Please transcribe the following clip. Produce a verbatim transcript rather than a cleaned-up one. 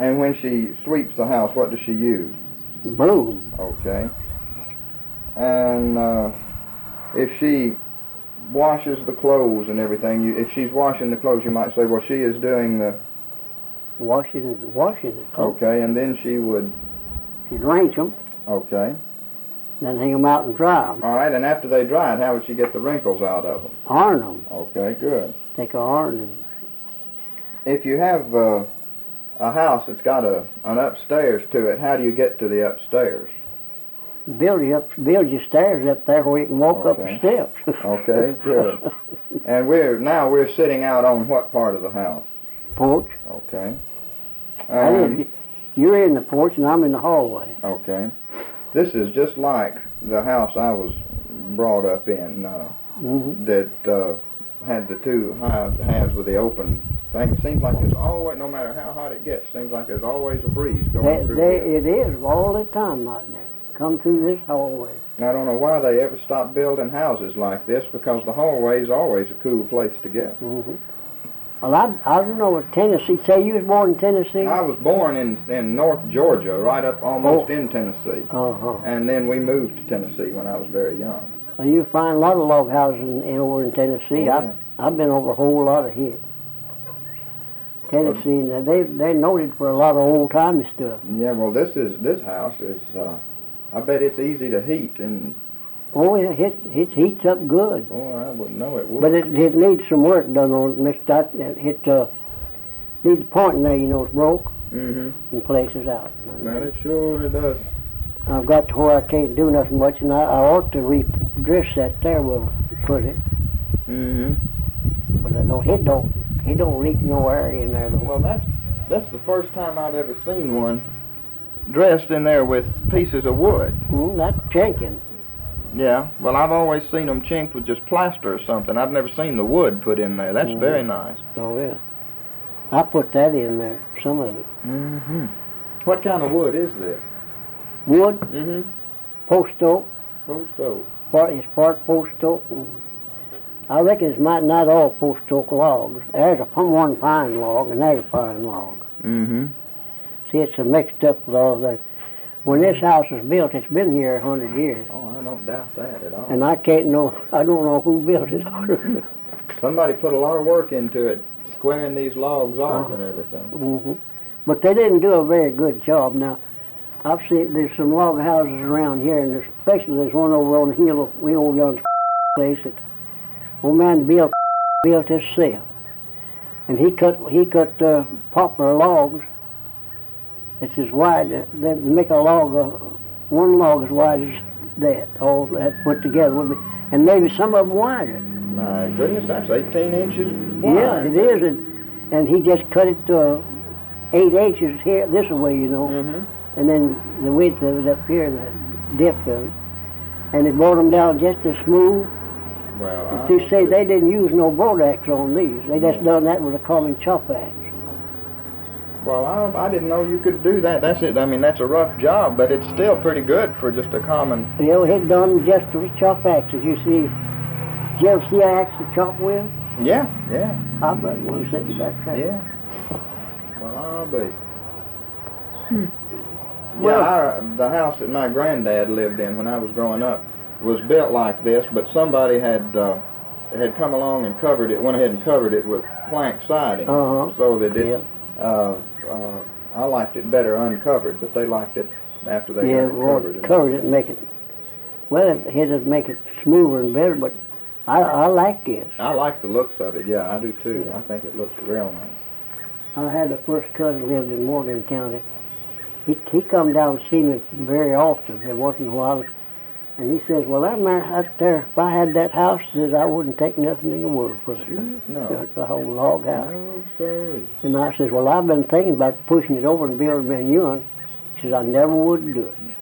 And when she sweeps the house, what does she use? Broom. Okay. And uh, if she washes the clothes and everything, you, if she's washing the clothes, you might say, well, she is doing the... Washing, washing the clothes. Okay, and then she would... She'd rinse them. Okay. Then hang them out and dry them. All right, and after they dried, how would she get the wrinkles out of them? Iron them. Okay, good. Take a iron and... If you have uh, a house that's got a an upstairs to it, how do you get to the upstairs? Build you up, build your stairs up there where you can walk up the steps. Okay, good. And we're now we're sitting out on what part of the house? Porch. Okay. I Um, live, you're in the porch and I'm in the hallway. okay. This is just like the house I was brought up in uh, Mm-hmm. that uh, had the two halves, halves with the open thing. It seems like there's always, no matter how hot it gets, seems like there's always a breeze going They, through they, here. it is all the time right there. Come through this hallway. And I don't know why they ever stopped building houses like this, because the hallway is always a cool place to get. Mm-hmm. Well, I, I don't know what Tennessee. Say you was born in Tennessee? I was born in, in North Georgia, right up almost Oh. in Tennessee. Uh-huh. And then we moved to Tennessee when I was very young. Well, you find a lot of log houses in, in, over in Tennessee. Oh, I've, yeah. I've been over a whole lot of here. Tennessee, and they, they're noted for a lot of old-timey stuff. Yeah, well, this is this house is, uh, I bet it's easy to heat, and Oh, yeah, it, it heats up good. boy, I wouldn't know it would. But it, it needs some work done on it, Mister Dot. It uh, needs a point in there, you know, it's broke Mm-hmm. in places out. Well, it sure does. I've got to where I can't do nothing much, and I, I ought to redress that there. We'll put it, Mm-hmm. but I don't. It don't. It don't leak no air in there. Though. Well, that's that's the first time I've ever seen one dressed in there with pieces of wood. Mm, that's chinking. Yeah, well, I've always seen them chinked with just plaster or something. I've never seen the wood put in there. That's Mhm. very nice. Oh yeah. I put that in there. Some of it. Mm-hmm. What kind of wood is this? Wood, Mm-hmm. post oak. Post oak. Part it's part post oak. and I reckon it's might not all post oak logs. There's a from one pine log and there's a pine log. Mm-hmm. See, it's a mixed up with all that. When this house was built, it's been here a hundred years, Oh, I don't doubt that at all. and I can't know. I don't know who built it. Somebody put a lot of work into it, squaring these logs off Uh-huh. and everything. hmm But they didn't do a very good job. Now, I've seen there's some log houses around here, and there's, especially there's one over on the hill of way over on the place that old man Bill built himself, and he cut he cut uh, poplar logs. It's as wide. uh, They make a log, uh, one log as wide as that, all that put together would be, and maybe some of them wider. My goodness, that's eighteen inches wide. Yeah, it is, and, and he just cut it to uh, eight inches here this way, you know. Mm-hmm. And then the width of it up here, the depth of it. And it brought them down just as smooth. Well, But I you say they didn't use no broadaxe on these. They just done that with a common chop axe. Well, I, I didn't know you could do that. That's it. I mean, that's a rough job, but it's still pretty good for just a common. You know, it done just with chop axes. You see, did you ever see an axe to chop with? Yeah, yeah, I bet one sitting back there. yeah. Well, I'll be. Hmm. Yeah, Well- our, the house that my granddad lived in when I was growing up was built like this, but somebody had uh, had come along and covered it, went ahead and covered it with plank siding, Uh-huh. so that it. Yeah. Uh, uh, I liked it better uncovered, but they liked it after they Yeah, got it well, covered. and- covered it and make it, well, it it'd make it smoother and better, but I, I like this. I like the looks of it. Yeah, I do too. I think it looks real nice. I had a first cousin lived in Morgan County. He he come down to see me very often. It wasn't a while, and he says, "Well, that man out there, if I had that house, says I wouldn't take nothing in the world for it. No. The whole log house." No, sorry. And I says, "Well, I've been thinking about pushing it over and building a new one." He says, "I never would do it."